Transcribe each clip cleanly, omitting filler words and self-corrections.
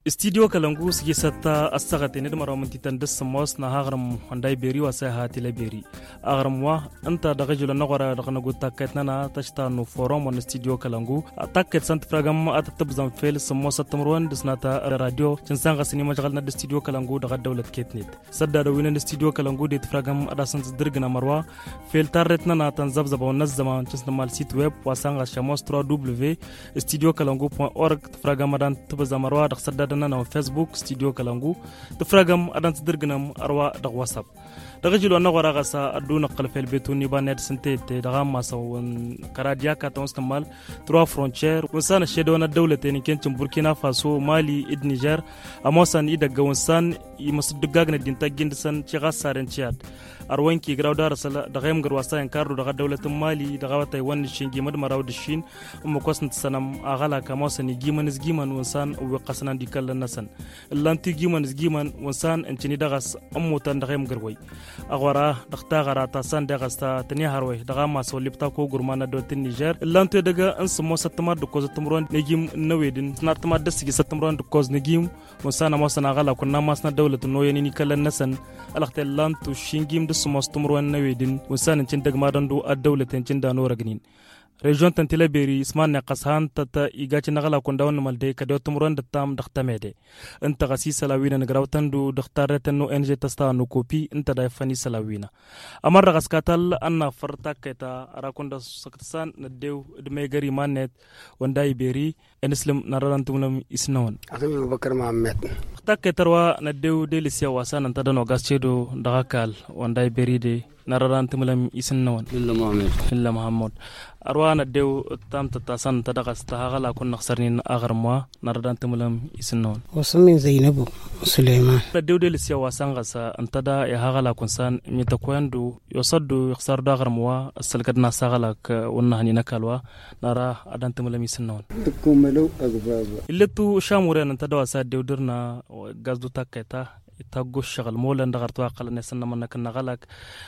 استديو كلامغو سجستا السغتي ندمر من تندس موس نهاغرم هنداي بيري وساهاتي لبيري اغرم وا انت دغجل نغرا دغنغو تاكتنا تشتا نو فوروم ون استديو كلامغو تاكت سنت فراغام اتتبزم فيل سموس تمرون دسناتا راديو تنسان غسني مجغلنا استديو كلامغو دغ دولة كيتنيت سدا دوين استديو كلامغو ديت فراغام ادا سنت درغنا مروا فيل تارتنا تنزبزب ونزما تسنمال سيت ويب واسانغا شاموس 3w studiokalangu.org تفراغام دان تبزم مروا دغ سدا na Facebook studio Kalangu tafragam adan tdirgnam arwa dag WhatsApp dagajilo na waraga sa aduna qalfel betuni banet sente daga masawon karadia ka tonsmal 3 frontières wonsana shedona dawlaten kencin Burkina Faso Mali id Niger amosan idaga wonsan imasdugagna dinta gindisan ciga saren ciad arwanki grawdar sala daga yam garwasa en kardo daga dawlatin Mali daga watay wan shingi madmaraw dishin kosnt sanam agala kamosan giman wonsan u qasnan dikal nasan lanti giman wonsan entini daga amutan daga yam garway agwara dakta garata san daga sta tani harway daga maso lipta ko gurmana dotin Niger lanti daga ans mo satmar do koz tumron negim nawedin snatma dasigi satmron do koz negim wonsan amosan agala kunna masna dawlatin noyeni ni kala nasan alaqta lantu shingim سمستمرون نويدين وسان انتين دغمادن دو الدولة انتين دانو رغنين ريجون تنتلا بيري اسمان قصهان تتا ايغاتي نغلا كونداون مالدي كدو تمرون دتام دختميدي انت غسي سلاوينا نغراوتن دو دختارتن نو انجي تستا نو كوبي انت دايفاني سلاوينا امر غسكاتل ان فرتا كيتا راكوندا سكتسان نديو دميغري مانيت ونداي بيري انسلم نارانتوملم اسنون اخي ابو بكر محمد تاكيتروا نديو ديليسيا واسان انت دانو غاسيدو دغاكال ونداي بيري دي نارانتوملم اسنون الا محمد arwana dew tam tatasan tadagas tahagala kun nakhsarnin agarma naradan tumulam isnon wasamin zainabu sulaiman dew de lisiya wasanga sa antada ya hagala kun san mitakwandu yosaddu yakhsardu agarma salgadna sagala ka wonna hanina kalwa nara adan tumulam isnon kumelo agbaba illatu shamure antada wasa dew dirna gazdu taketa تاغو الشغل مولا ندغرت واقل نسنا منك نغلق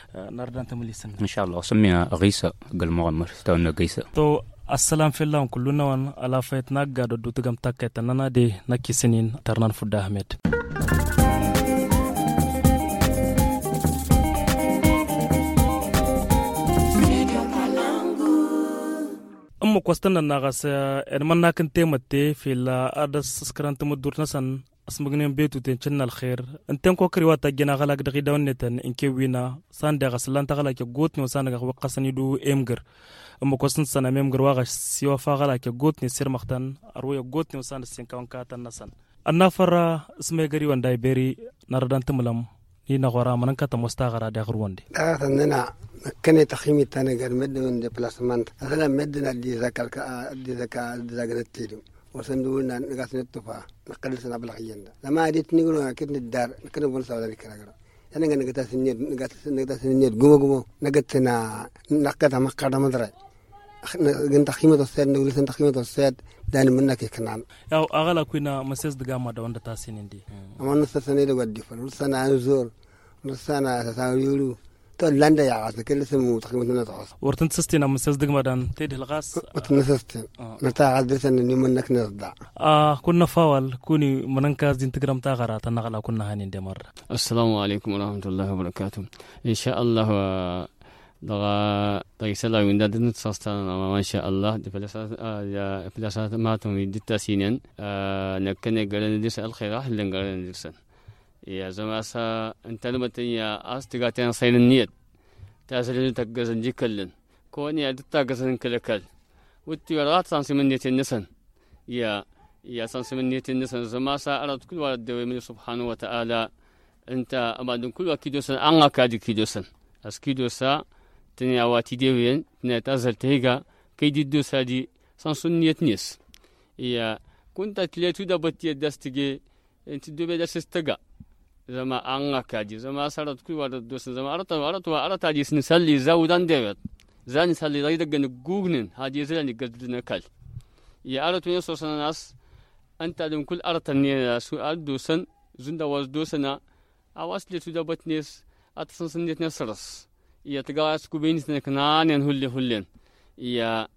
نردان تمليسن ان شاء الله سميها غيسه قال مغمر تونا غيسه تو السلام في الله كلنا وان على فايتنا غادو دو تغم تاكيت نانا دي نكي سنين ترنان فود احمد أما كوستنا ناقص إنما كنت متى في لا أدرس سكرانت مدور نسن اسمغنين بيتو تنشن الخير انتن كوكري واتا جنا غلاك دغي دونتن انكي وينا سان دغس لان تغلاك غوتني وسان غ وقسني دو امغر اما كوسن سنه ممغر واغ سيوا فغلاك غوتني سير مختن اروي غوتني وسان سين كون كاتن نسن النفر اسمي غري ونداي بيري نردان تملم ni na gora manan kata mustagara da gurwande tanana kane takhimi tane gar medde on déplacement asala medna di zakal ka di zakal zagratidu وسندونا نقاسن التفا نقل سنة بالخيانة لما أريد نقولنا كيف ندار نكنا بنسا ولا نكنا أنا نقطع سنير قوم نقطنا نقطع مقعد مدري نقطع خيمة السيد نقول سنت خيمة السيد داني منك كنام أو أغلى كنا مسيس دقامة دون تاسين دي أما نص سنة دقدي فنصنا نزور نصنا ساويلو تولاندا يا عاص كل اسمه تقريبا نتعاص ورتن سستينا مسيس دقمدان تيد الغاس وتنسستين نتا عدسن اني منك نصدع كنا فاول كوني مننكاز دين تقرم تاغرا تنغلا كنا هانين دي مره السلام عليكم ورحمه الله وبركاته ان شاء الله دغا تيسلا ويندا دنتصاستان ما شاء الله دبلاسات ما تومي دتاسينن نكنه غلن ديس الخير اهلن غلن ديسن يا زماسا انت لما يا استغاتين سين النيت تاسلين تغزن جيكلن كوني ادتاغزن كلكل وتيرات سانسمنيت النسن يا سانسمنيت النسن زماسا ارد كل ولد دوي من سبحانه وتعالى انت امادن كل وكيدوسن انغا كادي كيدوسن اسكيدوسا تنيا واتي ديوين نتازل تيغا كيديدوسا دي سانسمنيت نيس يا كنت تليتو دبتي دستيجي انت دوبي دستغا زما anga kaji zama sarat ku wada dosan zama arata ji sin salli zawdan devet zani salli da daga ni gugnin haji zani gadna kal ya aratu ne sosan nas anta dum kul arata ne su dosan zunda was dosana awasli tu da batnes atsan sunnet ne saras ya tagawas ku benis ne kananen hullen ya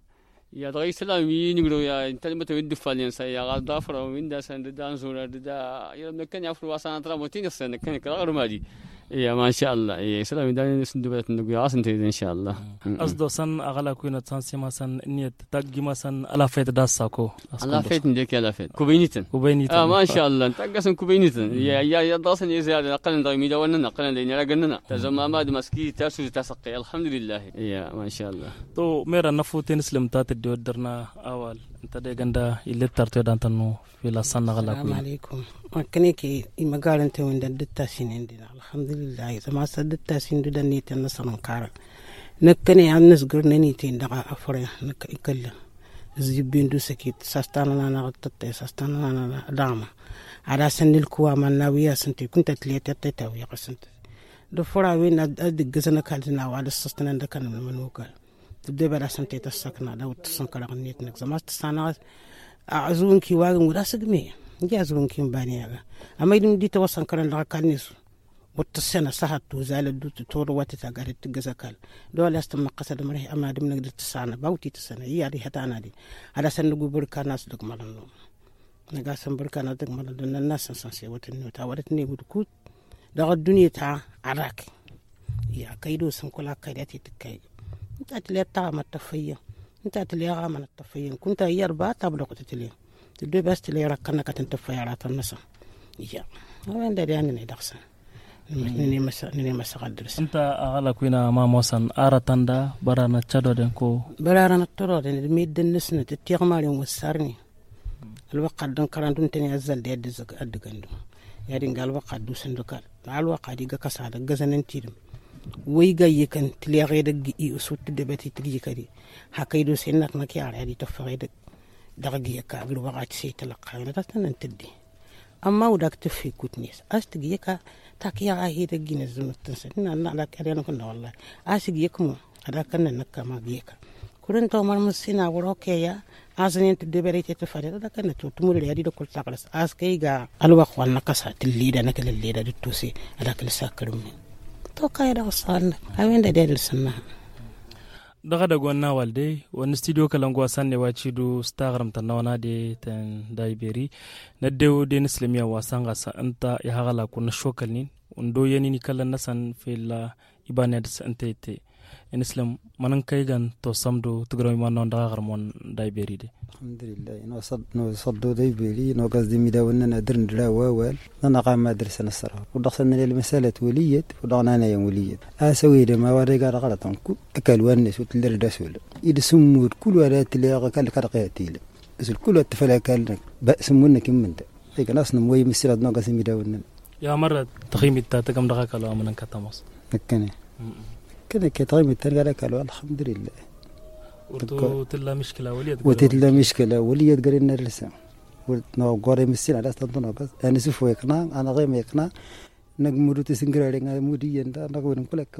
يا دغي سلام ينقلوا يا انت لما تود فالين سي يا غضافر ومن دا سند دا زور دا يا مكان يفرو واسان ترى موتين السنه كان كرا مادي يا ما شاء الله يا سلام دا سندبت نقول عاصم ان شاء الله أصدو سن أغلى كوينة تانسي مثلا إني تتاجي مثلا على فيت داساكو على فيت نديك على فيت كوبينيتن ما شاء الله تقسم كوبينيتن يا داسن يزيد اقل ضيمي دا وننا اقل دينا لقننا تزما ما مسكي تاسو تسقي الحمد لله يا ما شاء الله تو ميرا نفوتين سلمتات الدودرنا أول أنت ده جندا اللي ترتيب دانتنو في لسان أغلى كوينة. السلام عليكم. كنيكي إمقال أنت وين ددت تاسين دينا الحمد لله إذا ما صدت تاسين دودا نيت النصر نكار نكني عن نسقر نيتين دقا أفرع نك إكلا زيبين دو سكيت ساستانا أنا غطت ساستانا أنا دعمة على سن الكوا من ناوية سنتي كنت تليت تتاوي قسنت دفرع وين أدق جزنا كالنا وعلى الساستنا ده كان من وكال تبدأ بلا سنتي تسكنا ده وتسنكر غنيت نك زمان تسانا أعزون كي واجن ولا سجمي جازون كي مبانيها أما يدم دي توصل كرن لغكانيس وتسنة ساعات وزال الدوت تور واتتاجرت تجزكال دول استم قصد مريه أما دم نقدر تسانا باوتي تسانا هي هذه هتانا دي على سن نقول كناس دك مالنو نقاسم بركانا دك مالنو الناس سنسي وتنو تاورتني بدكوت دغ الدنيا تاع عراك يا كيدو سنكولا كيداتي تكاي انت تلي تاع ما تفيا انت تلي غا من التفيا كنت هي اربعه تبلغ تتلي تدي بس تلي ركنا كتنتفيا على الناس يا وين ده يعني ندخسن نني مسا درس أنت أغلى كوينة ما موسن أرتاندا برانا تشادو دنكو برانا ترى الميد النسنة تتيغ مالي وسارني الوقت دون كران دون تاني أزل دي أدزك أدقندو يعني قال وقت دو سندقال مع الوقت دي كسادة غزنن تيرم ويغا يكن تلي غيدك إي أسوت دبتي تلي كدي حكيدو سينك مكي عادي تفغيدك دغيكا أقل وقت سيتلقى نتاتنا تدي أما ودك تفي كوتنيس أستجيكا تاكيا هيدا جينز متنسين أنا على كريانا كنا والله أسجيكمو هذا كنا نكما جيكا كورن تومر مسينا وروكيا أزنين تدبري تفرد هذا كنا تمر لي هذه كل تقلص أسكيجا الوقت والنقص الليدا نكل الليدا دتوسي هذا كل ساكرمني توكا يدا وصلنا هوين ده السنة daga da gwanna walde wani studio kalangwa sanne wachi du stagram tanawana de tan daiberi na dewo de islamiya wasanga sa anta ya hagala kuna shokalnin undo yani ni kala nasan fil ibanet santete en islam manan kai gan to samdo tugram man non daga garmon daiberi de alhamdulillah no saddo daiberi no qasdi midawna nadrin dra wawal nana qama درسنا الصراحه ودخلنا للمساله وليد ودغنا انا يوم وليد اسوي ما وريقا غلطن اكل ونس وتلر دسول يدسمور كل ورات اللي قال كرقيتيل بس الكل التفلا كان بسمونا كم من ده هيك ناس نموي مسيرات ناقص ميداونا يا مره تخيم تاتكم دغا كلام من كتمس كنه كده كتغيم الترجع قالوا الحمد لله وتلا مشكله وليد وتلا مشكله وليد قرينا الرسم ونو قري مسين على استنطنا بس انا سوف يقنا انا غير يقنا نغمرو تسنغرا دغا مودي يندا نغون كلك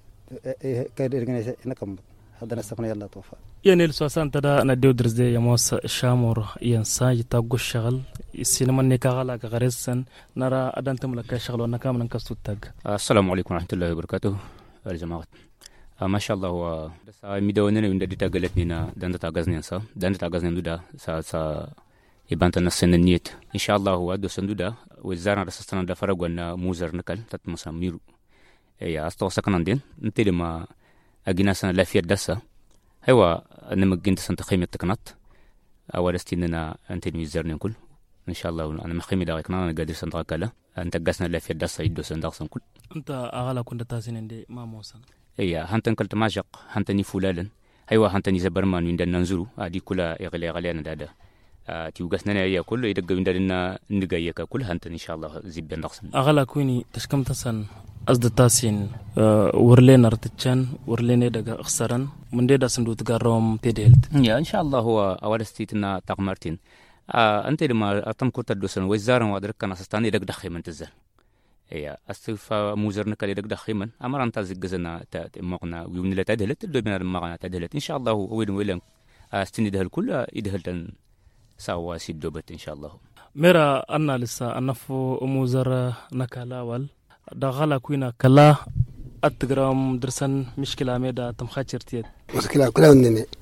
كايرغنا نكم هذا نسقنا يلا توفى يعني السوسان تدا انا ديو درزي يموس شامور ينسا يتاغو شغل السينما نيكاغلا غرسن نرى ادانتم لك شغل وانا كامل نكستو تاغ السلام عليكم ورحمه الله وبركاته الجماعه ما شاء الله هو ميدوننا من دي تاغلتنا دانتا تاغزنينسا دانتا تاغزنين دودا سا يبانتا نسن النيت ان شاء الله هو دو سندودا وزارنا رسستنا دا فرغنا موزر نكال تتمسا ميرو يا استو سكناندين انت لما اجينا سنه لافيا دسا هو انما جنت سنت قيمه تكنات اولستيننا انت ميزرن كل ان شاء الله انا مخيمي دايكنا انا قادر سنتقاله انت قاسنا لافيا دسا يدو سندقسن كل انت اغلا كنت تاسين دي ما موسن ايا هانتن كلت ماجق هانتني فولالن ايوا هانتني زبرمان وين ننزرو ادي كلها يغلي غلينا دادا تيوغسنا يا كل يدغ وندنا ندغيك كل هانتن ان شاء الله زيب نقسم اغلا كوني تشكم تسن ازد تاسين ورلين ارتچان ورلين دغ اخسرن من دي داسندو تغاروم تيدلت يا ان شاء الله هو اولستيتنا تقمرتين انت لما اتم كنت دوسن وزارن ودركنا سستاني دغ دخي من تزل يا استفا موزرنا كلي دغ دخي من امر انت زغزنا تمقنا ويمن تدهلت دو بنا مقنا تدهلت ان شاء الله وين ويلن استني ده الكل يدهلتن سوا سيدوبت ان شاء الله ميرا انا لسا انفو موزر نكالاول دغلا كوينا كلا اتغرام درسن مشكله ميدا تمخاچرتيت مشكله كلها ونني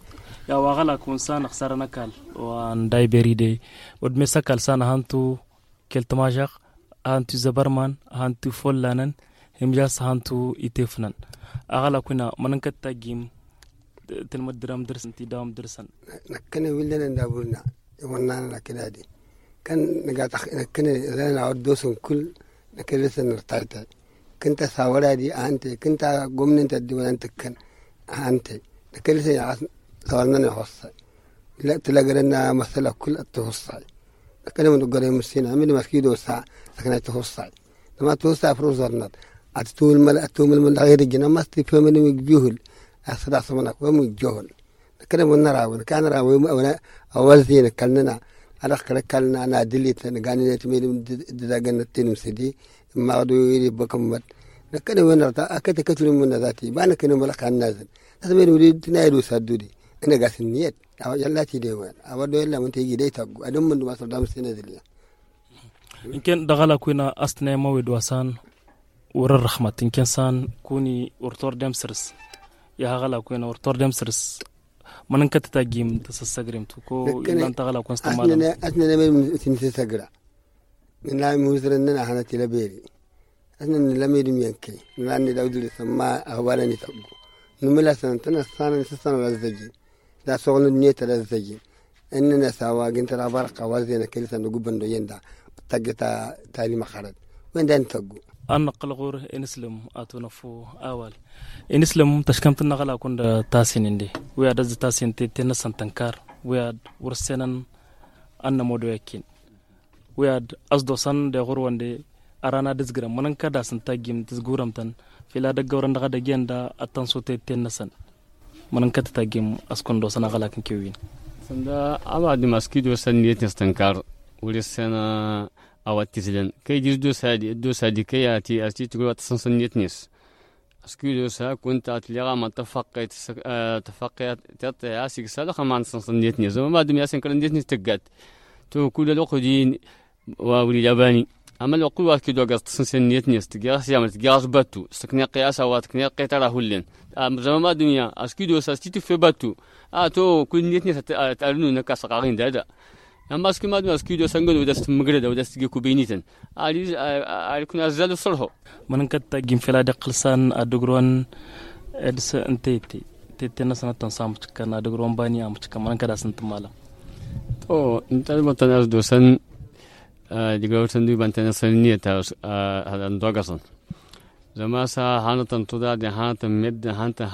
يا وغلا كون سان خسارة نكال وان داي بريدي ودمسكال سان هانتو كلتماجق هانتو زبرمان هانتو فولانن همجاس هانتو يتفنن أغلا كنا مننكت تاجيم تلمد درام درسن تداوم درسن نكنا ولنا ندابولنا يمنانا لكن دي كان نكنا لنا عدوسن كل نكنا لسه نرتايتا كنت ساورا دي أنت كنت قمنا أنت دي وأنت كن أنت نكنا لسه سوالنا نحصل لا تلاقي لنا مثلا كل التحصل نكنا من القرية مسينا من مسكيدو ساعة لكن تحصل لما توصل فروزرنا أتطول مل غير الجنة ما استفهم من الجهل أصدق سمناك وهم الجهل كنا بنراوي كان راوي أول زين كلنا على كلنا أنا دليت نقاني نتميل دزاجنا التنم سدي ما عدو يري بكمل كنا بنرتا أكيد كتير من ذاتي بانا كنا ملك النازل هذا وليد تنايلو سدودي أنا قاس النيت أو يلا تيجي وين أودو إلا من تيجي ديت أقو أدم من ما صدام السنة ذي يمكن دخل كوينا أصلا مويد وسان ور الرحمة يمكن سان كوني ورتور دمسرس يا غلا كوينا ورتور دمسرس من كنت تاجيم تسسجريم تكو إذا أنت غلا كون استمال أثناء ما تنسجرا من لا مزرنا أنا تلبيري أثناء لما يدم ينكي لأن داود السماء أخبارني تقو نملا سنتنا سنة ولا زجين لا شغل النية ولا زجين إننا سوا جنت رابرق وزينا كل سنة جبنا يندا تجتا تالي مخرج وين ده نتقو أنا قلقور إنسلم أتونفو أول إنسلم تشكمت النغلا كون تاسين عندي وياد تاسين تنسان تنكار وياد ورسنن أنا مودو يكين وياد أصدوسان ده غروان ده أرانا دزغرام منن كدا سنتاجيم تزغورام تن فيلا دغوران دغا دجين دا أتنسوت تنسان منن كتا تاجيم أسكون دوسان غلا كن كيوين سندا أبعد مسكيدو سنيت نستنكار ورسنا أو تزلن كي دو سادي كي أتي تقول تسنسنيتنيس أسكيدو سا كنت أتلقى ما تفقيت تتى أسيك سالخ ما تسنسنيتنيس وما دم ياسين كرنديتنيس تقعد تو كل الوقت دين وولي لباني أما الوقت وقت كده قص تسنسنيتنيس تجاس يعمل تجاس باتو سكني قياس أو تكني قيترا هولين زمان ما دنيا أسكيدو سا ستي في باتو تو كل نيتنيس تعلنون نكاس قاعين ده أما أسكي ما أسكيدو سانجو ودست مغردا ودست جيكو بينيتن علي كنا زادو صلحو من كتا جيم فلا دقلسان أدغرون إدس أنتي تنسنا تنسام كان أدغرون باني أم كان من كذا سنت مالا تو أنت ما تناس دوسن دغرون سندو بنتنا سنية تاس هذا ندوغسن زما سا هانو تنتودا ده هانو مد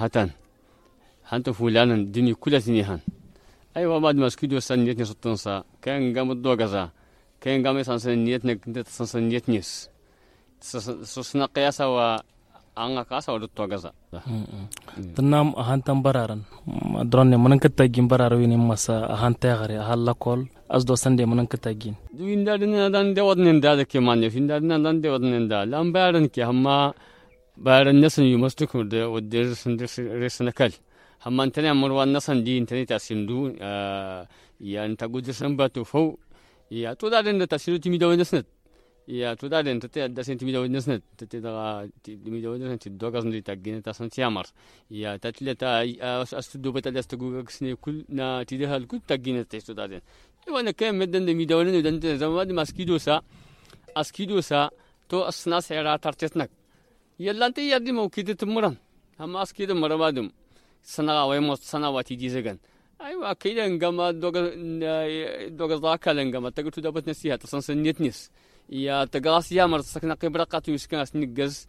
هانو فلان دني كل سنيهان أيوة بعد ما سكيدو سنيتني ستنسا كان قام الدوغزا كان قام سنيتني كنت سنيتنيس سسنا قياسا وأنا قاسا ودوغزا تنام هانتم برارن دروني منن كتاجين براروين مسا هانتا غري هالكول أصدو سندي منن كتاجين دوين دارنا دان دودن دار كمان يفين دارنا دان دودن دار لام بارن كي هما بارن نسن يمستكم ده ودير سندرسنكال هم أنتنا مروان نصن دي أنتنا تاسندو يا أنت قد سنباتو فو يا تودارن تاسندو تيميدو نسنت يا تودارن تدسن تيميدو نسنت تدا تيميدو نسنت تدوغازن دي تاجين تاسن تيامر يا تتلتا أستدو بتدستو كسني كل نا تدها الكل تاجين تستودارن وانا كم مدن تيميدو نسنت زمان ماسكيدو سا تو أصنع سعر ترتسنك يلا أنت يدي موكيد تمرن هم أسكيد مربادم سنة ويموت سنة واتيجي زجن أيوة كيدا إنجما دوغ ذاك لإنجما تقول تدبت نسيها تصنصنيتنيس يا تقاس يا مرت سكنا قبرة قاتو يسكن سنجز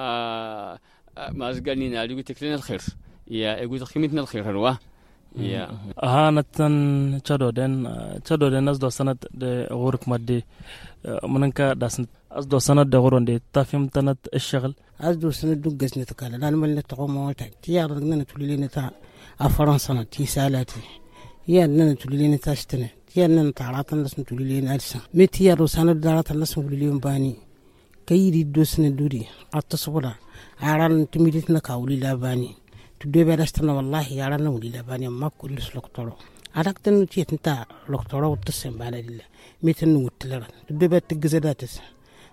ما زقالني نالي تكلين الخير يا يقول خيمتنا الخير هروه يا هانتن تشادودن أصدو سنة غورك مادي مننكا داسن أصدو سنة غورون دي تافهم تنت الشغل أصدو سنة دوغس نتكالل لأن من تقوم موتا تيار نن تولينا تا فرنسا تي سالاتي يا نن تولينا تاشتنه يا نن تعراتن لسن تولينا ألسن متيار سنة دارات لسن تولينا باني كيدي دوسن دودي أتصورا عران تميدتنا كاولي لاباني تدوي برستنا والله يارنا ولي لباني ما كل سلوكتورو أراكتن تيت نتا لوكتورو وتسم بانا لله ميتن وتلرن تدوي بتجزداتس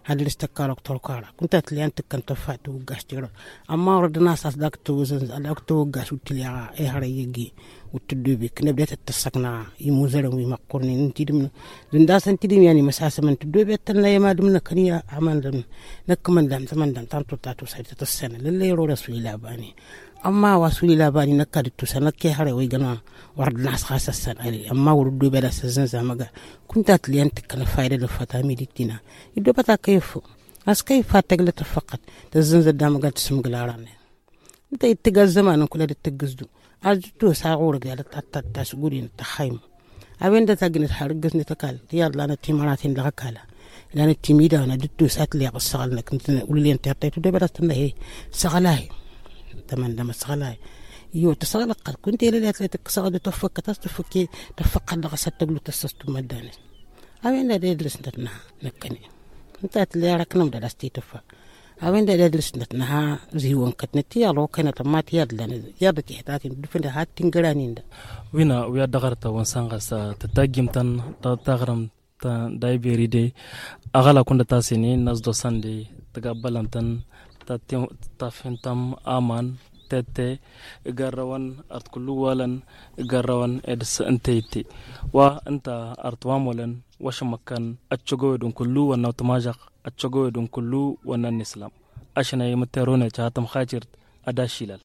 adres takalok tolkara kunta tlian tikkan tafatu gastiro amma ordana sas dakto wuzan dakto gas utilia e hare yegi utudubi knebdet tasakna imuzara wi makurni ntidim dunda santidim yani masasa man tudubi tanna yama dum nakaniya amandan nakman dan tanto tatu sai tasana lalle ro rasulillah bani amma wasulillah bani nakadu tusana ke hare wi gana wardna khasa sanali amma wurdu bela sazan zamaga kunta tlian tikkan fayda da fatami ditina ido bata kayfu askay fatagla tafaqat tazanza damaga tismglarane انت يتقى الزمان كله تتقزدو اجتو ساغور قال تاتا سغورين تخيم ابين دا تاغني حرقس نتكال رياض لانا تيماراتين لغكالا لانا تيميدا انا دتو سات لي قصال كنت اقول لي انت تيتو دبر استنى سغلاي تمن دم سغلاي يو تسغلق كنت الى اتلتك سغد تفك تفكي تفق لغ ستغلو تسستو مداني ابين دا يدرس نتنا نكني انت اللي راكنم دا استيتفا أوين ده درس نتنها زيوان كتنتي على كنا تمات ياد تحتاج دفن ده هات تنقرانين ده وينا ويا دغرت وانسانغا سا تتاجم تن تغرم تن داي بيريدي أغلى كنت تاسيني ناس دوسان دي تقبلن تن تفهمتم آمان تتي جروان أرتكلو ولن جروان إدس أنتيتي وأنت أرتوام ولن وش مكان أتشجوا دون كلو ونوتماجق أتشجوا دون كلو ونن إسلام عشان يمترون جهاتم خاجر أداشيلال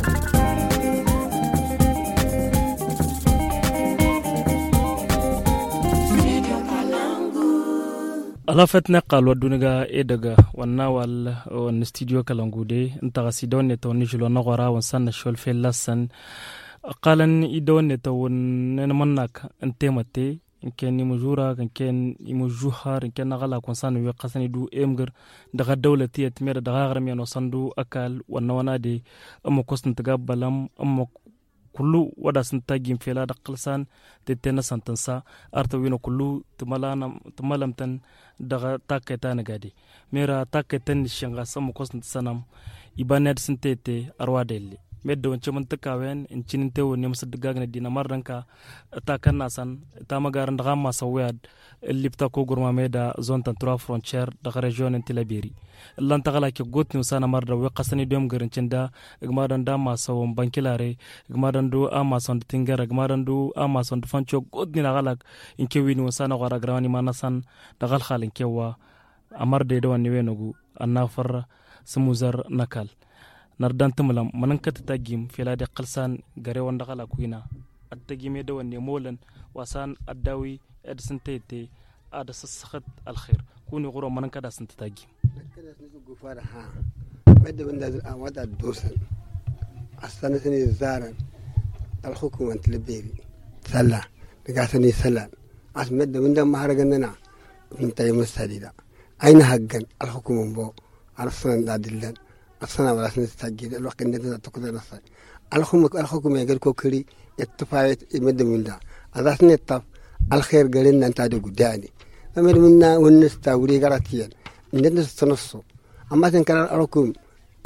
alafat naqal waduniga edaga wanawal wan studio kalangude ntagasidoon to nijlo nagora wan san shol felasan qalan idon to nmannak antemate كان مجورا كان يمجوهار كان نغلا كونسان ويقسني دو امغر دغ دولتي تمر دغ غرم ينو صندو اكل ونوانادي ام كوسن تقبلم ام كلو ودا سنتاجيم فيلا دقلسان تتنا سنتنسا ارتوينو كلو تملمتن دغ تاكتان غادي ميرا تاكتن شنغا سم كوسن سنم يبانات سنتيتي ارواديلي meddo chaman takawen in chininte woni masdagagna dina marranka ta kannasan ta magar ndagama sawad lipta ko gurma meda zone tan 3 frontière da region intilaberi lan tagala ke gotni sana marda we qasani dom garin cinda gmadan da ma sawon bankilare gmadan do ama son tingara gmadan do ama son fancho gotni na galak in ke wini sana gara grawani manasan da gal khalin kewa amarde do wani wenogu annafar smuzar nakal نردان تملم منن كتتاجيم في لادي قلسان غري وندغلا كوينا التجيمي دو اني مولن وسان الداوي ادسنتيتي ادس السخط الخير كوني غرو منن كدا سنتاجيم كده نسوق فرحه بده بند الاموات الدوسن اصلا سني زارن الحكومه تلبيري سلا نقاسني سلا اسمد بند مهرجننا من تيم السديده اين حقن الحكومه بو ارسل دادلن أصلا ولا سنستجيب الوقت إننا تقدر نصي الحكومة يقول كوكري اتفاقية يمد من ده هذا سنتف الخير قالنا أنت هذا قداني فمن منا ونستوري قراتيا إننا سنصو أما تنكر الحكومة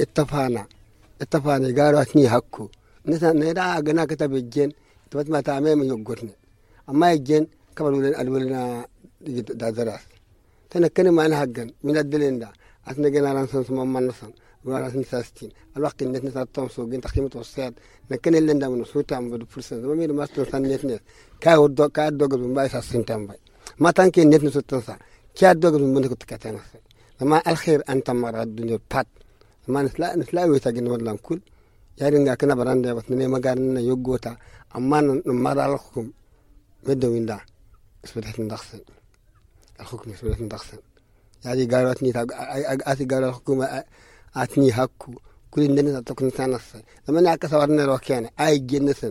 اتفقنا قالوا أثني حكو نرى أجنا كتب الجن تبت ما تعمل يقولنا أما الجن كبروا الولنا دازراس تنكلم معنا حقا من الدلين ده أثني جنا رانسون ما نصن وراس نساستين الوقت إن نتنطم سوق إن تقييمه توصيات لكن اللي عندنا من سويت عم بدو فرصة ما مين ما استوصل نتنس كاد دوغ من بايس السنتين باي ما تانكي نتنس توصل كاد دوغ من منك تكتنس لما الخير أنت مرة الدنيا بات ما نسلا ويتاجن ولا نقول يارين كنا براندا بس من ما قارنا يوجوتا أما نمر على الحكم مدو من ده اسمه ندخسن الحكم اسمه ندخسن يعني قالوا أتني قالوا الحكومة أتني حكو كل الناس تكون سانسة لما نعكس ورنا روكيانا أي جنسن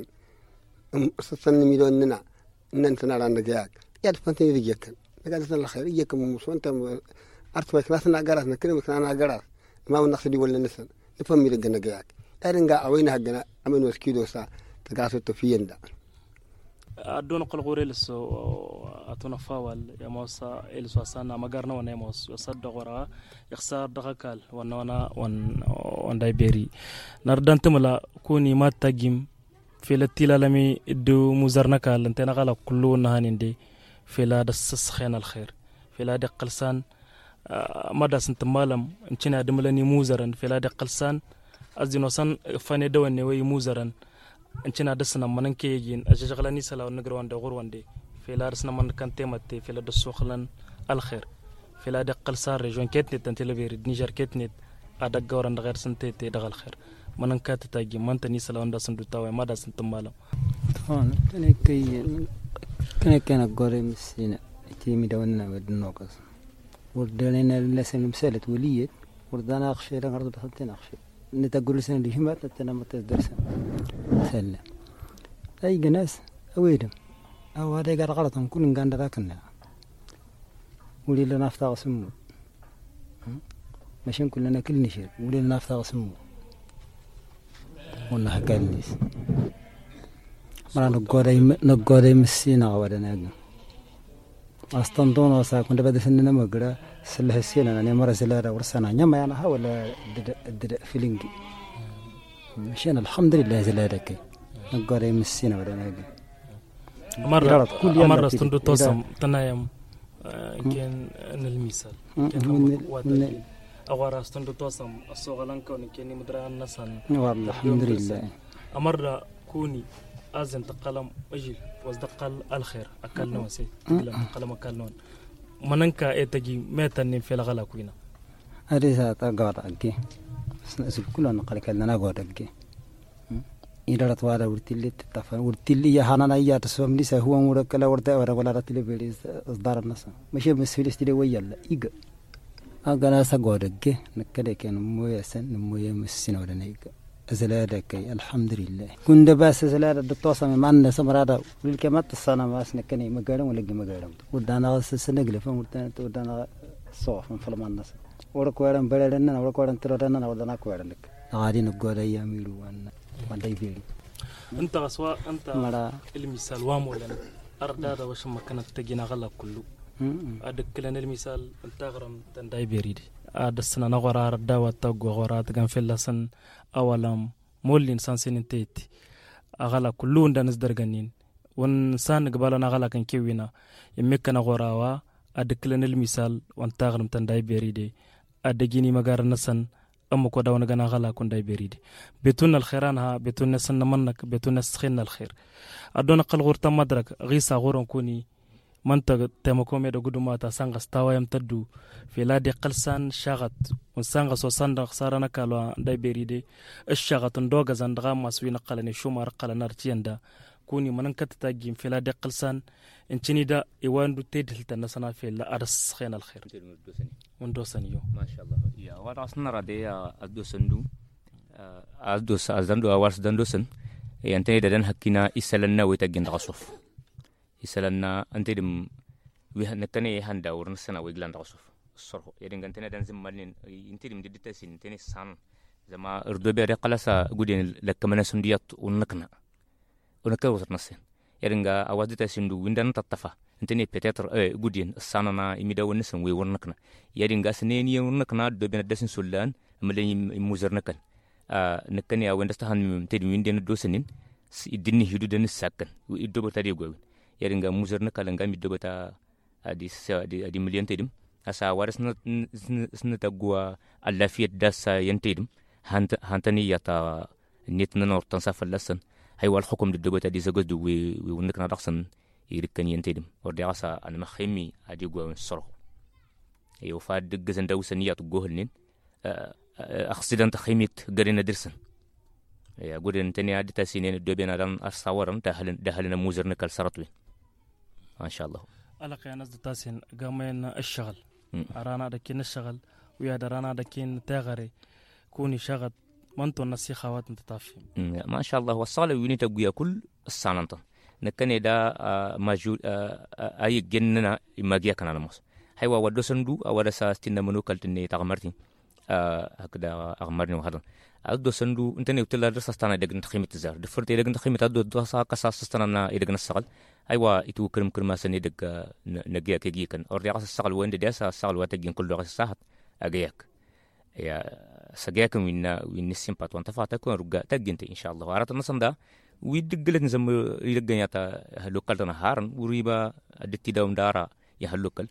سن ميلوننا ننسنا رانا جاك يا تفنتني رجيك نقدر نسنا الخير يجيك موسون تم أرتوي كلاسنا جراس نكلم كلاسنا جراس ما ونقصدي ولا نسن نفهم ميلجنا جاك أرنجا أوين هجنا أمين وسكيدو سا تقاسو تفين ده أدون قل غوريلس أتونا فاول يا موسى إلس وسانا مجرنا ونيموس يصدق ورا يخسر دقال وان دايبيري نردان تملا كوني ما تجيم في التيلا لمي دو مزرنا كال انتنا غلا كلو نهانين دي في لا دس خين الخير في لا دقلسان mada sun malam incina dumlani muzaran fela da qalsan azino san fane da wanne wai muzaran incina da sunan manan ke yin ajjalani salaw nagran da gurwande fela da sunan man kan temate fela da sokhlan alkhair fela da qalsan region ketnet tanteleberi niger ketnet ada gawran da ghair sante te dagal khair manan ka ta tagi mantani salaw da sun dutawa mada sun malam tane kai kana kana gore misina تيمي دولنا بدنوقص وردنا لسنا مسألة ولية وردنا أخشى لغرض بخلتنا أخشى نتقول لسنا اللي همات نتنا متدرسنا سلة أي جناس أويدم أو هذا قال غلطهم كل نقان ذاكنا ولي لنا نفتح سمو ماشين كلنا كل نشير ولي لنا نفتح سمو ونا حكى الناس مرة نقول مسينا ودنا أستندون وسا كنت بدي سننا مقرا سله السنة أنا مرة سلارة ورسنا نما أنا هولا د فيلينجي مشينا الحمد لله سلارة كي نقرا مسينا ولا نجي مرة استندو توسم تنايم كان المثال كان أغارا استندو توسم الصغلان كون كاني مدرا النسان والله الحمد لله مرة كوني أزن تقلم أجل وزدقل الخير أكلنا وسي تقلم أكلنا مننكا إتجي متن في الغلا كوينا أريسا تقعد أجي سنسل كلنا نقل كلنا قعد أجي إذا رتوارا ورتيلي تتفهم ورتيلي يا هانا يا تسوم لسه هو مركلا ورتا ولا رتيلي بيريز إصدار الناس ماشي مسؤول استدي ويلا إيجا أجانا سقعد أجي نكده كان مويا سن مويا مسنا ولا نيجا زلادك الحمد لله كنت بس زلادة التواصل معنا سمرادا والكمات الصنع ما سنكني مقالم ولا مقالم ودانا سنقل فهم ودانا صوف من فلم الناس وركوارن بلدنا وركوارن تردنا ودانا كوارن لك عادي نقول أيامي وان دايبيلي أنت غسوا أنت المثال وامولا أردادا وش ما كانت تجينا غلا كله أدك لنا المثال أنت غرم تنداي بيريد أدسنا نغرا أردا وتوجو غرا تجان في اللسن أولام مولين سانسين تيت أغلا كلون دانس درجانين ونسان قبلنا أغلا كان كيوينا يمكن غراوا أدك لنا المثال وأنت غرم تنداي بيريد أدجيني مجار نسن أما كودا ونجنا غلا كون داي بيريد بتون الخيرانها بتون نسن منك بتون نسخين الخير أدونا قل غورتا مدرك غيسا غورن كوني منطقة تمكوم يدو قدوماتا سانغ استوى يمتدو في لادي قلسان شاغت ونسانغ سوسان خسارنا كالوا داي بيريدي الشاغت ندوغا زندغا مسوين قلني شوما رقل نارتيان دا كوني منن كتتاجيم في لادي قلسان انتني دا ايوان دو تيدل تنسنا في لا أرس خين الخير وندوسني يو ما شاء الله يا وراسنا ردي أدوسندو أدوس أزندو أوارس دندوسن ينتهي دادن حكينا إسالنا ويتاجين رغصوف يسالنا أنت دم ويهنتني هندا ورنسنا ويجلان رغصوف الصرخ يعني أنتنا دنزم مالين أنت دم دتاسين أنتني سان زما أردوبي رقلاسا قدين لك من سنديات ونكنا وتنسين يعني أواد دتاسين دو ويندان تطفى أنتني بتأتر قدين الساننا إميدا ونسن ويورنكنا يعني سنين يورنكنا دوبي ندسين سولان ملين موزرنكن نكني أوين دستهان تدي ويندان دوسنين الدنيا هدودن السكن ويدوب تدي قوي يعني موزرنا كلام قام يدوب تا أدي مليون تدم asa waras na tagwa alafiyat dasa yantidim hantani yata nitna nortan safallasan hay wal hukum dubata di sagos du wi wonakna raksan yirikan yantidim ordi asa an makhimi adi gwa sorh yo fa degzan dawsan yatu gohlnin accident khimit garina dirsan ya gudin tani adi tasinin dobena dan asawaran dahalna muzarna kal saratwi ما شاء الله ألا قيانز تاسين قامين الشغل أرانا دكين الشغل ويا درانا دكين تغري كوني شغل منتو نسي خوات متطافين ما شاء الله والصالة ويني تقويا كل السانانتا نكني دا ماجول أي جننا إماجيا كان على مصر هيوا ودوسندو أو رسا ستنا منوكل تني تغمرتين هكذا أغمرني وهذا أدو سندو أنتني وتلا درس استانا دقن تخيمة الزار دفرت إذا كنت تخيمة أدو دراسة كساس استانا إذا كنا السقل أيوة إتو كرم كرما سني دق نجيا كجي كان أو رياض السقل وين دياسة السقل واتجين كل رأس الساحة أجيك يا سجياكم وين السيمبات وانتفعت كون رجع تجينت إن شاء الله وعرفت النص ده ويدقلت نزم يلقى ياتا هلوكال تنهارن وريبا أدتي داوم دارا يهلوكال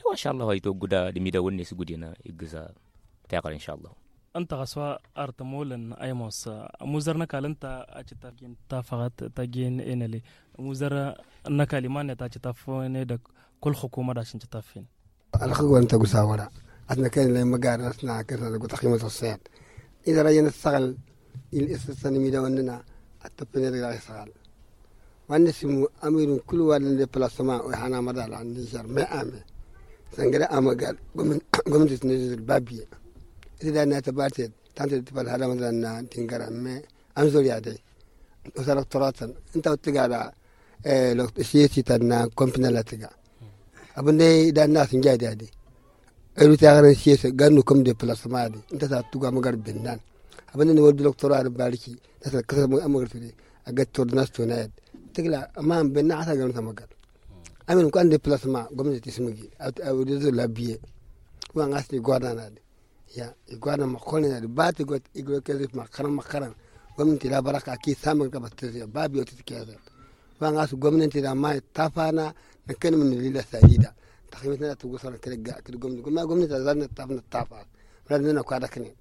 وان شاء الله هيتو غدا دميدا ونس غدينا يغزا تاقر ان شاء الله أنت غسوا أرتمولن أيموس موزرنا كالنتا أجتاجين تافقت تاجين إنلي موزر نكاليمان تاجتافون دك كل حكومة داشين تافين الخوان أنت قساورة أثناء كان لما قال أثناء كذا لقوا تقييم الصيد إذا رجعنا الصغل الإستثناء ميدا وننا التبني رجع الصغل والنسمو أمير كل واحد اللي بلاسما وحنا مدار عن نيجر ما أمي سنجرا أما قال قمن تنزل البابية إذا أنا تبارتد تانت تبال هذا مثلا تنقرأ ما أنزل يادي وصار تراثا أنت وتقال لو شيء تنا كومبنا لا تقال أبني إذا الناس نجاد يادي أيلو تغير شيء قالوا كم دي بلاس ما دي أنت تقول مقرب بنان أبني نقول دكتوراه ربالكي ناس كذا أمور فيني أجد تورناس توناد تقول أمام بنان عسى قالوا ثم قال أمين كان دي بلاس ما قمت تسمعي أو يدزل لبيه وأنا أصلي قادنا هذا يا يقولنا مقولنا بات يقول كذا مقرن قمت لا بركة أكيد ثامن كبتزي بابي وتتكيزه وأنا أصل قمت لا ما تافانا نكن من الليلة سعيدة تخيلنا تقول كذا قمت ما قمت زارنا تافنا تافا ردنا كذا كنين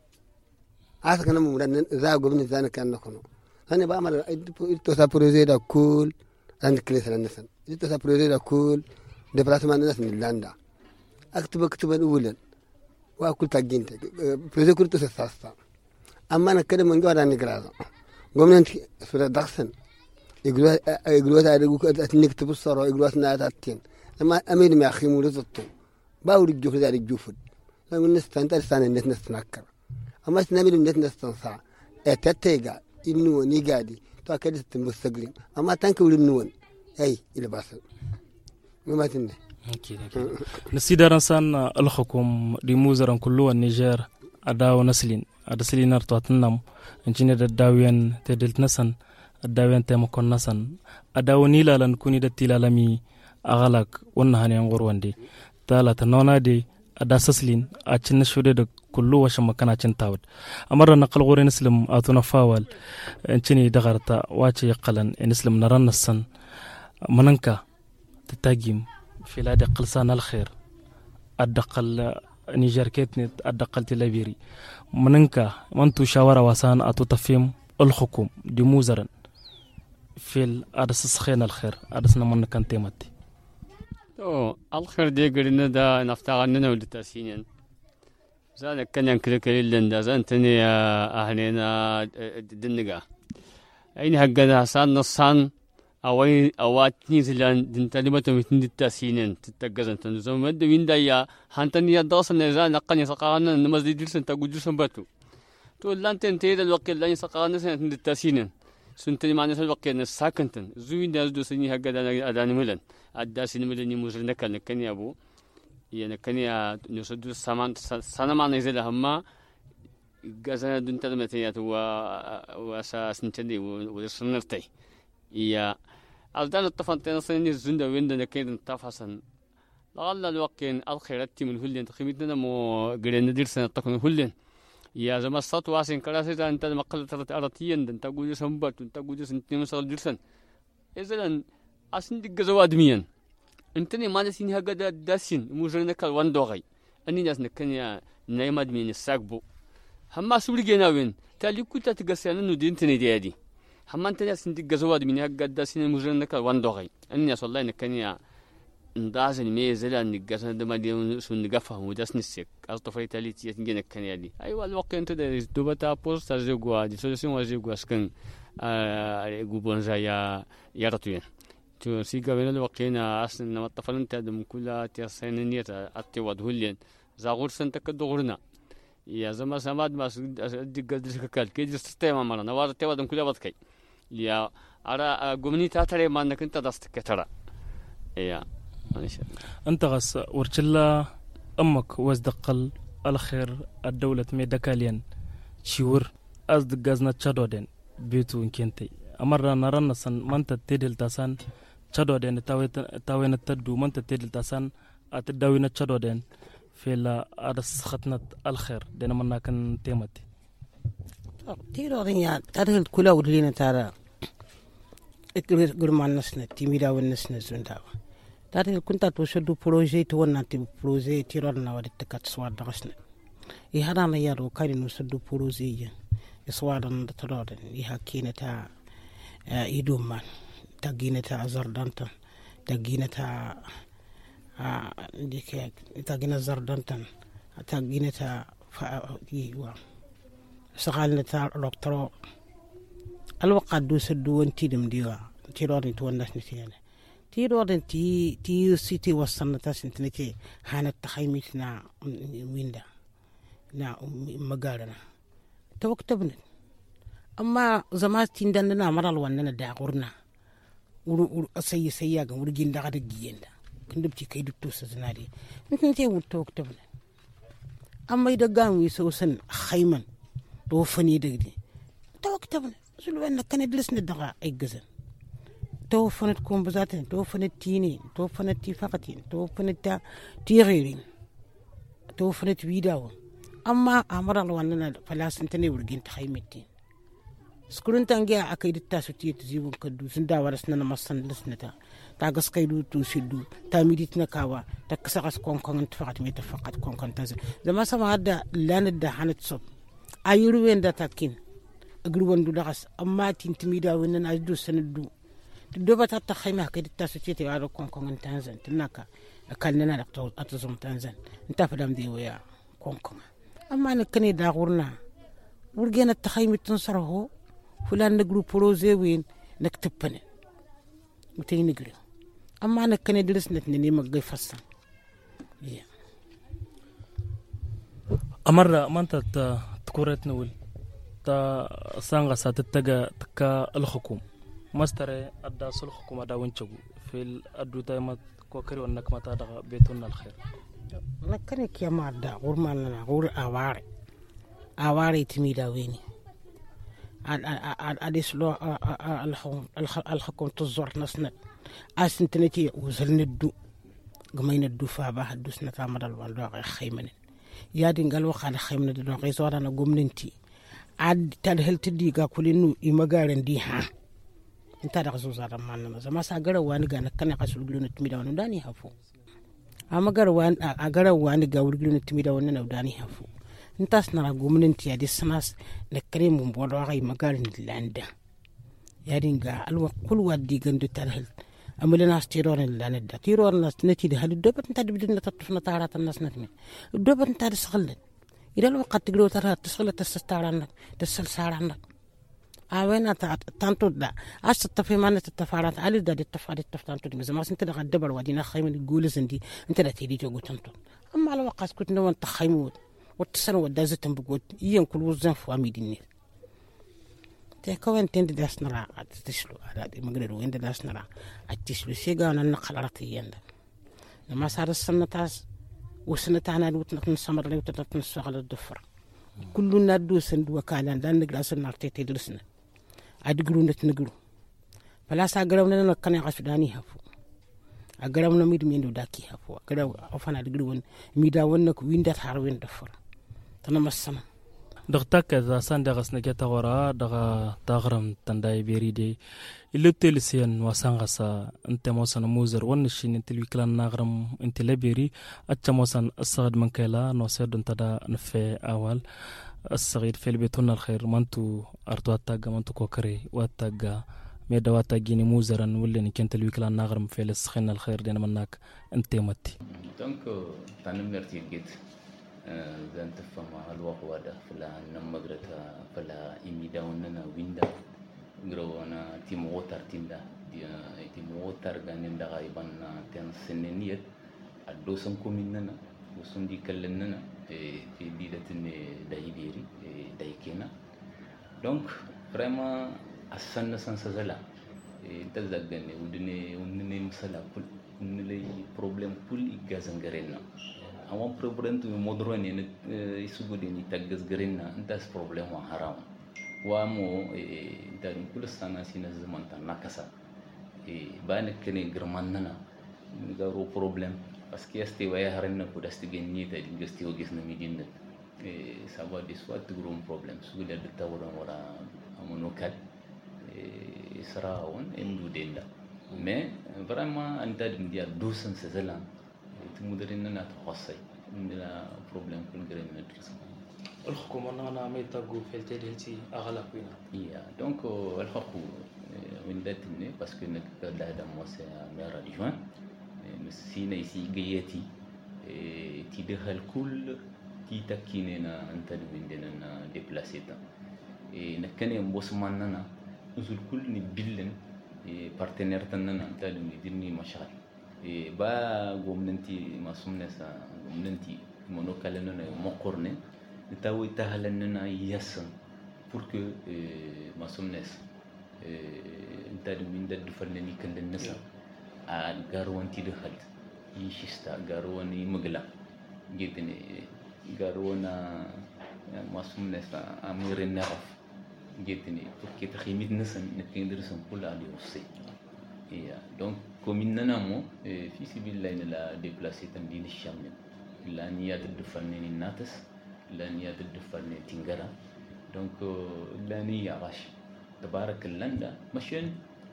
أصل كنا مرنا زا قمت زارنا كنا نكونو أنا بعمل توسابروزيدا كول عند كنيسة النسن توسابروزيدا كول دبلاسمان الناس من لاندا أكتب أولا وأكل تجينت بريزو كنت ساستا أما أنا كده من جوا راني كرازا قمنا سورة دخسن يقولوا هذا نكتب الصورة يقولوا أثناء تاتين لما أمين ما أخي مولزتو باول الجوف ذا الجوفد لما نستان ترسان النت نستنكر أما سنامي النت نستنصع تتيجا إنه نيجادي تو كده تمستقلين أما تنكول النون أي إلى باصل ما تنه نسيدار إنسان الحكوم لموزران كله النيجر أداو نسلين أدسلين أرتواتنام إنجينا الداوين تدلت نسن الداوين تمكن نسن أداو نيلا لنكوني دتيلالمي أغلق ونهاني أنغروان دي تالا تنونا دي أدا سسلين أتشن شودة كله وشم مكان أتشن تاود أمر نقل غوري نسلم أتونا فاول إنجيني دغرتا واتي يقلن نسلم نران نسن مننكا تتاجيم في لا دقل سان الخير الدقل نيجر كيتنت الدقل تلابيري مننكا منتو شاورا وسان أتو تفهم الحكوم دي موزرن في الأرس خين الخير أرسنا من كان تيمتي الخير دي قرنا دا نفتغننا ولتاسينين زانك كان ينكلك للندا زانتني أهلنا دنقا أين هقنا حسان نصان أواتني زلان دنتالمة مثل التاسينين تتجزن تنزوم مد ويندا يا هانتني يدرس النزال نقني سقانا نمزد جلسن تقول جلسن باتو تقول لان تنتهي الوقت لان سقانا سنة التاسينين سنتني معنى الوقت نساكنتن زوين داز دوسني هقدا أداني ملن أداسين ملن يموزر نكني أبو يعني نسدو السمان سنة ما نزل هما جزنا دنتالمة ياتو وأساس نتدي ورسنرتي يا أردنا الطفنتين صيني الزندة ويندنا كيد تفحصن لعل الوقت الخيرات من هلين تخيمتنا مو قرن ندير سنة تكون هلين يا زما الصوت واسين كراسة أنت مقلة أرتيين أنت تقول سنبات أنت تقول سنتين مسال جلسن إذن أسن دق زواد مين أنتني ما نسيني هجدا داسين موجرنا كالوان دوغي أني ناس نكني نايماد من الساقبو هم سوري جناوين تالي كنت تقصينا ندين تنديادي هم أنت ناس ندق زواد من هجدا داسين موجرنا كالوان دوغي أني ناس والله نكني ندازن ميزلا نقصنا دمادي سون نقفه وداس نسيك أصطفي تالي تيجي نكني دي أيوة الوقت أنت ده دوبتا بوست تزوجوا دي سولسيون وزوجوا سكن جوبون زايا يرتوين تو سيجا بين الوقتين أصلا نما الطفلين تادم كلها تيسينية أتواد هولين زاغور سنتك دغورنا يا زما سماد ما دق قدرس كال كيد ستيما مرة نوار تيوادم كلها بدكي يا أرا قمني تاتري ما أنك أنت دستك ترى يا أنت غس ورجلا أمك وزدقل الخير الدولة ميدكاليان شيور أصدق جزنا تشادودين بيتو إنكنتي أمرنا نرنا سن من تتدل تسان تشادودين تاوين تدو من تتدل تسان أتداوين تشادودين في لا أرس خطنة الخير دينا منا كان تيمتي تيرو دنيا تاريخ كلها ودلينا ترى إكبر قرمان نسنا تيميرا والنسنا زنداوا tare kunta to shodu projet to wannan ti projet ti ron na wadi takat swar da gasne I hada na yaro kari no shodu projet ya iswadan da tarodan I hakina ta idumman ta gina ta zardantan ta gina ta dike ta gina zardantan ta gina ta yiwa sagalna ta doktoro alwaqad du sadu wanti dum diwa tirorin to wannan ne tiyane tirorin ti city wasanna ta sintinake hana takhaymis na winda na magarana tawaktabna amma zama tindan na maral wannan da gurna uru sayya ga wurgin da ga giyenda kindubci kai dutto sa zinari mutum ce wurto tawaktabna amma da gamu so san khayman do fani da gidi tawaktabna sulwan kan idlisna daga ay gazan to fanat kum bazatin to fanat tini to fanat tifaqatin to fanat tigirin to fanat widawo amma amara wannan falasin tane wurgin ta khaymetin skurun tangiya akai ditta su ti zibun kaddu sun da waras na masan lisnata ta gaskai du to siddu ta midit na kawa ta kasakas konkon tafaqat me tafaqat konkon ta zama sama hadda lanad da hanat sob ayuru wenda takin agruwan du dagas amma tintimida wannan ajdu sanadu do bata ta khayma ka ditta su ti ta waro konkon tanzan tinaka akallana da to atazum tanzan inta fadam di waya konkon amma ne kane da gurna wurgena ta khaymitun sarho fulan nagru projet win nak tepane mutay nigri amma nak kane diris net ne magay fassan amarra manta ta تكورت نقول تا سانغا ساتتجا تكا الحكوم مستر أدى سل الحكومة دا وينشجو في الأدو دايما كوكري ونك ما تدعى بيتنا الخير نكني كيما دا غورماننا غور أواري تميدا ويني أديس لو الحكومة تزور نسنا أسنتنتي وزلنا الدو قمين الدو فابا دوسنا تامر الوالدو خيمن يادين قالوا خال خيمن دو غيزورا نقومنتي عاد تدهل تدي كلينو إمغارن دي ها انت رغزو زارا ماننا زما ساغرا وان غانا كان قاسول غلو نتميدا ونو داني هافو اما غرا وان اغرا وان غاول غلو نتميدا ونو داني هافو انتاس نرا غومننتي ادي سناس نكريم بودو غاي مغارن لاندا يادين غا الو كل وادي غندو تدهل أملنا استيرون اللاندا تيرون ناس نتي ده الدوبت انت بدنا تطفنا طارات الناس نتمي الدوبت انت تسخلت إذا الوقت تقولوا ترى تسخلت تستارنا تسلسارنا أوين تانتو دا أستفهم أن التفاعلات على دا التفاعلات مثل ما أنت ده الدبر ودينا خيمة الجولة زندي أنت لا تيجي تقول تانتو أما على وقت كنت نوان تخيمود وتسنو ودازة تنبقود يوم كل وزن فامي ديني تكون تند داس نرا تشلو هذا مقدر وين داس نرا تشلو شيء أنا نقل رتيين لما صار السنة تاس وسنة أنا وتنقل سمر لي وتنقل سوق الدفر كلنا دوسن وكالان لان نقلاس النارتي تدرسنا أدقلو نتنقلو فلا ساقرون لنا كان يغسداني هفو أقرون ميد ميندو داكي هفو أقرون أفنا أدقلون ميدا ونك وين دات حاروين دفر تنمسنا دغتاك إذا سان دغس نجتا ورا دغا تغرم تنداي بيريدي اللي تلسين وسانغسا انت موسن موزر ونشين انت الوكلان نغرم انت لبيري اتش موسن الصغد من كيلا نوسيد انت دا نفي اول الصغير في البيتون الخير مانتو ارتو اتاقا مانتو كوكري واتاقا ميدا واتاقيني موزرا ولي كنت الوكلان نغرم في السخين الخير دينا مناك انت متي دونك تانم نرتي جيت زين تفهم الوقت وده فلا نمغرتا فلا إميدا وننا ويندا غروانا تيم ووتر تيندا تيم ووتر غانين دا غايبان تن سنينيت ادوسن كوميننا وسن دي كلننا في ديدتن دايبيري دايكينا دونك فريما اسن سنسزلا تزغني ودني مسلا كل نلي بروبليم كل يغازنغرينا أما problem tu modern ni isugudi ni tagas gerina entas problem wa haram wa mo dari kul sana sina zaman tan nakasa bana kene german nana garo problem parce que esti waya harina ko dasti genni ta ingesti o gisna mi dinna sabo dis wat grum problem suguda de tawron wala amono kat isra won endu denda mais vraiment anda dum dia dousan se zelan tumudirin na tkhosay indina problem kun gren medresa الحكومة أنا ما يتقو في التدريتي أغلب فينا. Yeah, donc الحكومة من ذاتني parce que نك ده moi c'est maire adjoint سينا يسي جيتي تدخل كل تيتكيننا أنت دويندنا déplacé تا نكني يمبوس ماننا نزول كل نبيلن partenaire تننا أنت دويندني مشاعر با غومنتي ما سمنسا غومنتي منوكالنا مقرنه نتاوي تهلننا يسن pour que ما سمنس أنت دويندا دفرني كل الناس غاروان تدخل يشيستا غارواني مغلا جيتني غاروانا ما سمنس أمير النعف جيتني pour que تخيمت نسن نكندرسن كل على وصي iya donc commune nana mo fi sibil layna la déplacer tan dini chamne la niya de falne ni natas la niya de falne tingara donc la niya rash tabarak landa machine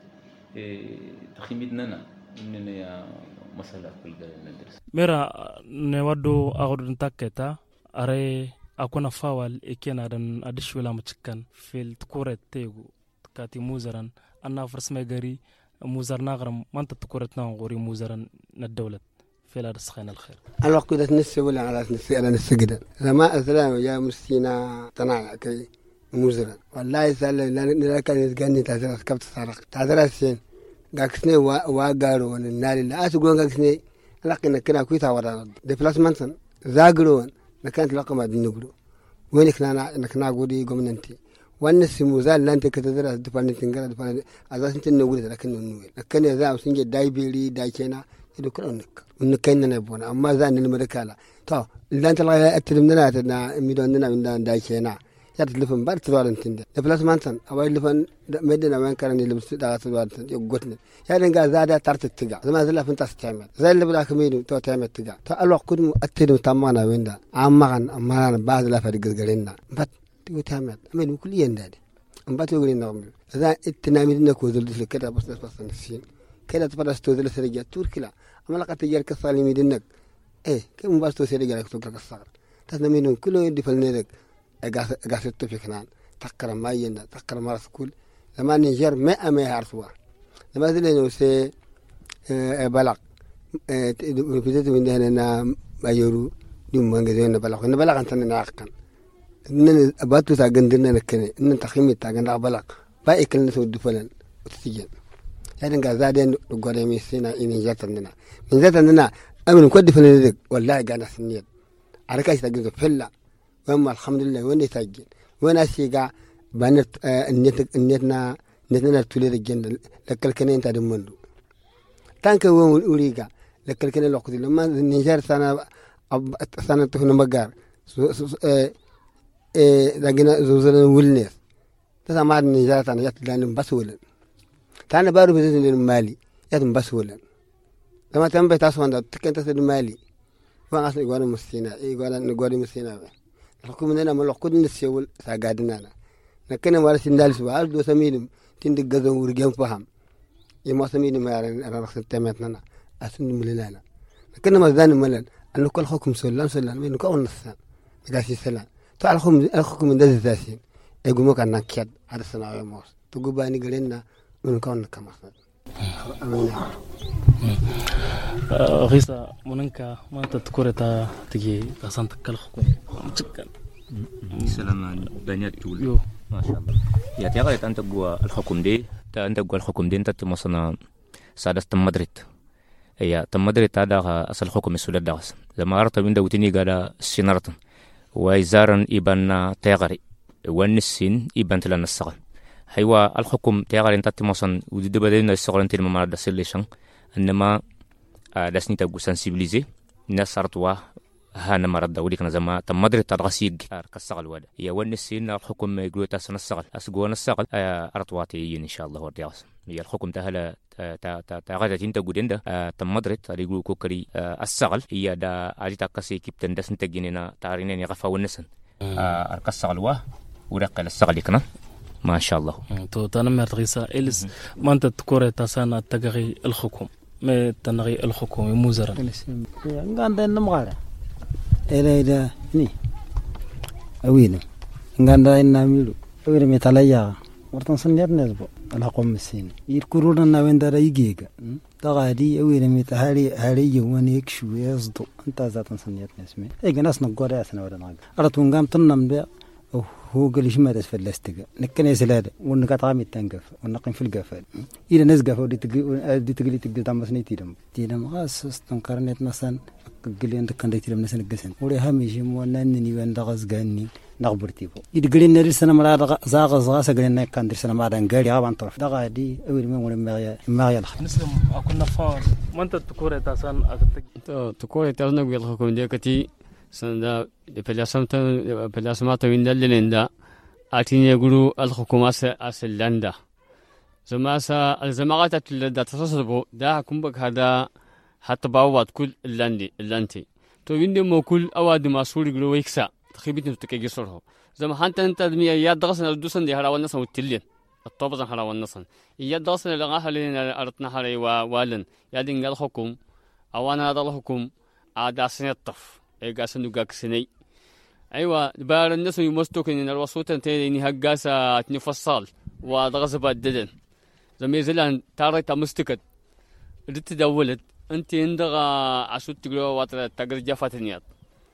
تخيمت نانا إننا يا مسألة كل جال ندرس ميرا نودو أغرد تكتا أري أكون فاول إكينا دن أدش ولا متشكن في التكورة تيجو كاتي موزران أنا فرس مجري موزر ناغرم ما أنت تكورتنا غوري موزران الدولة في لا رسخين الخير الوقت ده نسي ولا على نسي على نسجد لما أسلام يا مسكينة تناع كي موزران والله يسأل لا كان يتجني تعذر كبت سارق تعذر السين قاكسني واقارون النار اللي أسقون قاكسني لكن كنا كويتا ورا ديبلاسمنتن زاقرون نكانت لقمة النقلو وينك نكنا قولي قمننتي والناس موزال لانت كتدرس دفن تنقل دفن أساس أنت نقول لكن النويل لكن إذا وسنجد داي بيلي داي كنا يدخلونك ونكنا نبونا أما زان المركالة تو لانت الله أتلمنا تنا ميدوننا من داي كنا يتلفن بار تروارن تندر دبلاسمانتن أو يلفن مدينة وين كان يلبس دا تروارن يقطن يعني قال زادا ترت التجا زمان زلا فين تستعمل زي اللي بلاك ميدو تو تعمل التجا تو الوقت كل أتلم تمانا وين دا أما بعد لا فرق جرينا بس تقول أمين كل ينداد أم بتقول إنه عمل إذا التنامي إنك وزلت في كذا بس نسين كذا تفرس توزل سرجة توركلا أما لقى تجار كسالي ميدنك كم بس توسرجة لك تقول كسر تنامي كله يدي فلنيرك أجاس التوفيقنا تقرأ ما يندا تقرأ ما رسكول لما نيجر ما يعرفوا لما ذلنا وسي بلق بدأت من هنا ما يرو دم ما نجزينا بلق أنت ناقن إن أباتو تاجندنا نكني إن تخيمي تاجنا بلق باقي كلنا سود فلان وتسجن يعني قازادين وقارمي سينا إن جاتنا من جاتنا أمين كود فلان والله قانا سنيد على كاش تاجنا فلا وما الحمد لله وين يسجل وين أشياء بنت نتنا تولي الجنة لكل كنين تدمندو تانك وين أوليجا لكل كنين لقط لما نيجر سنة تهون مجار لكن زوجنا ولنس تسمع نيجر سنة يطلعون بس ولن تانا بارو بزين المالي يتم بس ولن لما تنبه تاسوان ده تكنت تسد المالي فأنا أصلا يقولون مسينا يقولون مسينا الحكومة لنا ما لقود نسيول ساقادنا لكن ما رأسي ندالس وعال دو سمينم تندق جزو ورجيم فهم يما سمينم أنا رخص التامتنا أسند ملنا لكن ما زان ملل أنه كل حكم سلام منه كون نصان بداسي سلام تعال الحكم من ذي ذاسين يقول مك أنك كيد هذا السنة يا موس تقول باني قلنا منه كون كم غيسا مننكا ما أنت تذكرت تجي أصلا تكل حكومة تكل سلام بنيات تقول ما شاء الله يا ترى أنت جوا الحكم دي أنت جوا الحكم دي أنت مثلا سادس تمدريد يا تمدريد هذا أصل حكم السودان داس لما أردت من دوتني قال سينارت ويزارن إبان تغري والنسين إبان تلنا السغل هيوا الحكم تغري أنت مثلا ودي بدين السغل أنت لما مرد سليشان إنما داسني تبغى سنسيبليزي الناس صارتوا هانا مرد ودي كنا زما تمدري ترغسيق كالسغل ولا يا ونسين الحكم يقولوا تاسنا السغل أسقون السغل أرتواتي إن شاء الله وردياس هي الحكم تهلا تغادر أنت جودين ده تمدري تريقول كوكري السغل هي دا أجي تكسي كيبتن داسن تجيننا تارينين يغفى ونسن السغل واه ورقة السغل كنا ما شاء الله. تو تنمر تغيسا إلس ما أنت تكوري تاسانا تغي الحكوم ما تنغي الحكومة موزرا عندنا نمغارة إلى ني أوينه عندنا ميلو أوينه مثالية ورتن سنير نزبو الحكومة السين يركورنا نوين دارا يجيجا تغادي أوينه مثالي يواني يكشو يصدو أنت ذات سنير نسمي إيه ناس نقول أثنا ولا نقول أردت قام تنم بيا هو قال ليش ما تسفل لاستجا نكني سلادة ونقطع عمي تنقف ونقيم في القفال إذا نزقف ودي تقولي تقدر تعمل تيرم غاس استنكرنيت مثلا قلي عندك كان تيرم مثلا الجسم ولي هميش موانني وين دغز جاني نخبر تيبو إذا قلي نرسل مرة زاغز غاس قلي إنك كان ترسل مرة نقالي عن طرف دغادي أول ما يلخ نسلم أكون نفار ما أنت تكوري تاسان تكوري تاسان نقول لكم ديكتي سندا بلاسمات ويندلندا أتيني يقولوا الحكومة أسلندا زماسا الزماغات تلدا تصرفوا ده كمبك هذا حتى باوات كل اللانتي تو ويندي مو كل أواد مسؤول يقولوا يكسا تخيبت نتوكي جسره زما أنت دمية ياد درسنا الدوسن دي هراون نصن وتلين الطابزن هراون نصن ياد درسنا لغاها لين أردنا هراي والن يادين قال حكوم أوانا هذا الحكوم عاد سنة الطف إيجاسن وجاكسني أيوة بار الناس يمستوكن إن الوسوط تاني إني هجاسة تنفصل وضغط بددن زميزلان تاري تمستكت رت دولت أنت عندك عشود تقولوا واتر تجربة فاتنيات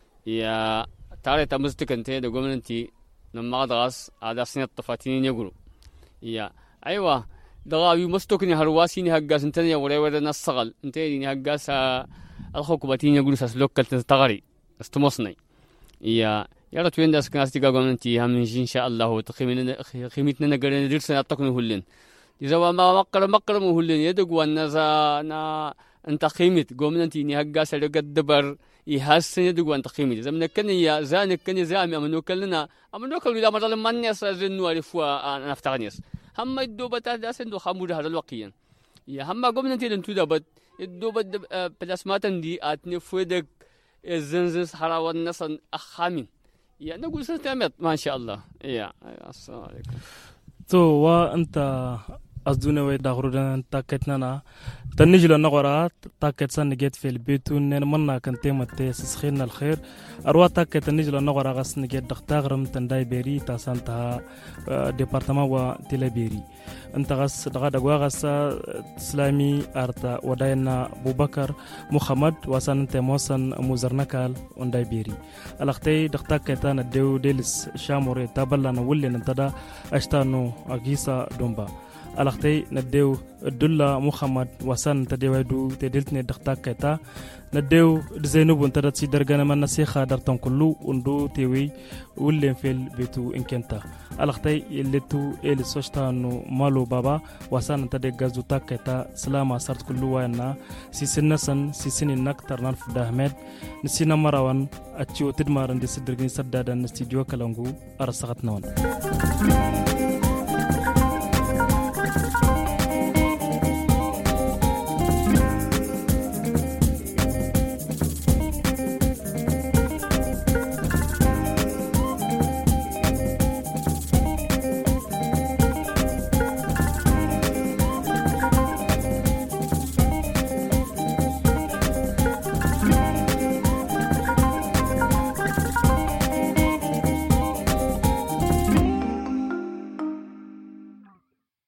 يا تاري تمستكن تاني دقومن أنت لما ضغط على سنة الطفاتين يقولوا يا أيوة دغا يمستوكن هرواسين هجاس تاني ولا نصغل أنت إني هجاسة الحكومتين يقولوا سلوك تغري استمصني يا رات وين داس كناس تيجا قمنتي هم إن شاء الله خيمتنا نقدر ندرس نعطيكم هولين إذا ما مقر مهولين يدق والنزا نا أنت خيمت قمنتي نهجا سلوك الدبر يحسن يدق وأنت خيمت إذا منكني يا زانك كني زامي أمنوكلنا إذا مرة لما الناس زنوا عرفوا نفتغنيس هم يدوب تهداس إنه خمود هذا الوقيا يا هم قمنتي لنتو دبت يدوب بلاسمات دي أتني فودك الزنزس حراوة النصن أخامين يا نقول ستامت ما شاء الله يا السلام عليكم تو وأنت أصدقنا ويدخلون تاكتنا تنجل النقرات تاكت سن جت في البيت ونمنا كنت متى سخينا الخير أروى تاكت تنجل النقرة غس نجت دختاغرم تنداي بيري تاسانتها ديبارتمان وتلبيري أنت غس دغوا غس إسلامي أرتا وداينا أبو بكر محمد وسان أنت موسن مزرنكال ونداي بيري الأختي دختاكتنا ديو ديلس شاموري تابلنا ولي ننتدا أشتانو أجيسا دومبا الأختي نديو الدولة محمد وسان تديو تدلتني دختاك كتا نديو زينب وانتدت سيدرغانا من نسيخة درتن كلو وندو تيوي ولين في البيتو إنكنتا الأختي الليتو إلي سوشتانو مالو بابا وسان تدي غازو تاك كتا سلامة سارت كلو وانا سيسن نسن سيسن النكتر نالف داهمد نسينا مراوان أتشو تدمارن دي سيدرغاني سدادا نستيديو كالانغو أرسغت نون